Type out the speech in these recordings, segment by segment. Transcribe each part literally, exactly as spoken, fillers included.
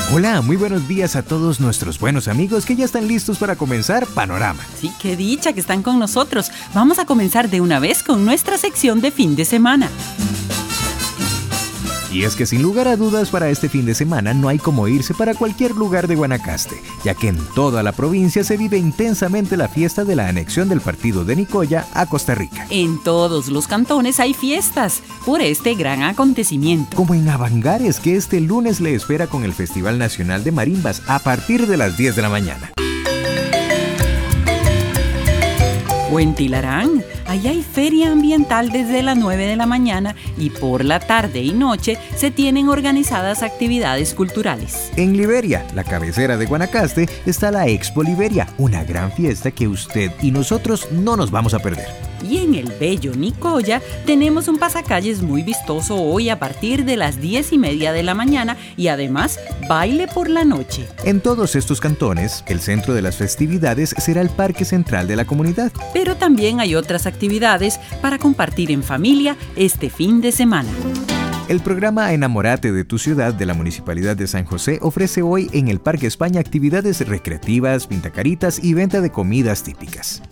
Hola, muy buenos días a todos nuestros buenos amigos que ya están listos para comenzar Panorama. Sí, qué dicha que están con nosotros. Vamos a comenzar de una vez con nuestra sección de fin de semana. Y es que sin lugar a dudas para este fin de semana no hay como irse para cualquier lugar de Guanacaste, ya que en toda la provincia se vive intensamente la fiesta de la anexión del partido de Nicoya a Costa Rica. En todos los cantones hay fiestas por este gran acontecimiento. Como en Avangares, que este lunes le espera con el Festival Nacional de Marimbas a partir de las diez de la mañana. O en Tilarán, allá hay feria ambiental desde las nueve de la mañana y por la tarde y noche se tienen organizadas actividades culturales. En Liberia, la cabecera de Guanacaste, está la Expo Liberia, una gran fiesta que usted y nosotros no nos vamos a perder. Y en el bello Nicoya tenemos un pasacalles muy vistoso hoy a partir de las diez y media de la mañana y además baile por la noche. En todos estos cantones, el centro de las festividades será el Parque Central de la comunidad. Pero también hay otras actividades para compartir en familia este fin de semana. El programa Enamórate de tu ciudad de la Municipalidad de San José ofrece hoy en el Parque España actividades recreativas, pintacaritas y venta de comidas típicas.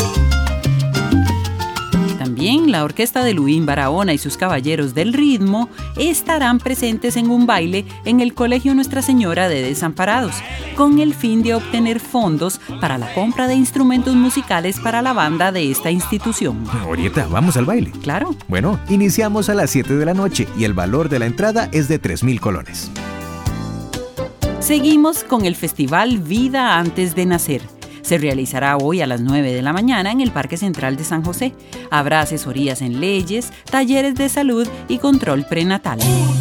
También la orquesta de Luín Barahona y sus Caballeros del Ritmo estarán presentes en un baile en el Colegio Nuestra Señora de Desamparados, con el fin de obtener fondos para la compra de instrumentos musicales para la banda de esta institución. Orieta, ¿vamos al baile? Claro. Bueno, iniciamos a las siete de la noche y el valor de la entrada es de tres mil colones. Seguimos con el Festival Vida Antes de Nacer. Se realizará hoy a las nueve de la mañana en el Parque Central de San José. Habrá asesorías en leyes, talleres de salud y control prenatal.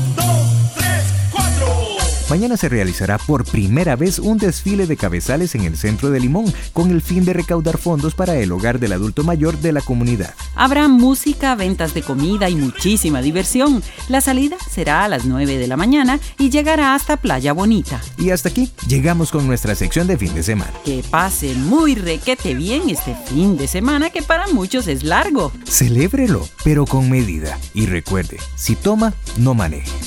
Mañana se realizará por primera vez un desfile de cabezales en el centro de Limón, con el fin de recaudar fondos para el hogar del adulto mayor de la comunidad. Habrá música, ventas de comida y muchísima diversión. La salida será a las nueve de la mañana y llegará hasta Playa Bonita. Y hasta aquí llegamos con nuestra sección de fin de semana. Que pase muy requete bien este fin de semana que para muchos es largo. Celébrelo, pero con medida. Y recuerde, si toma, no maneje.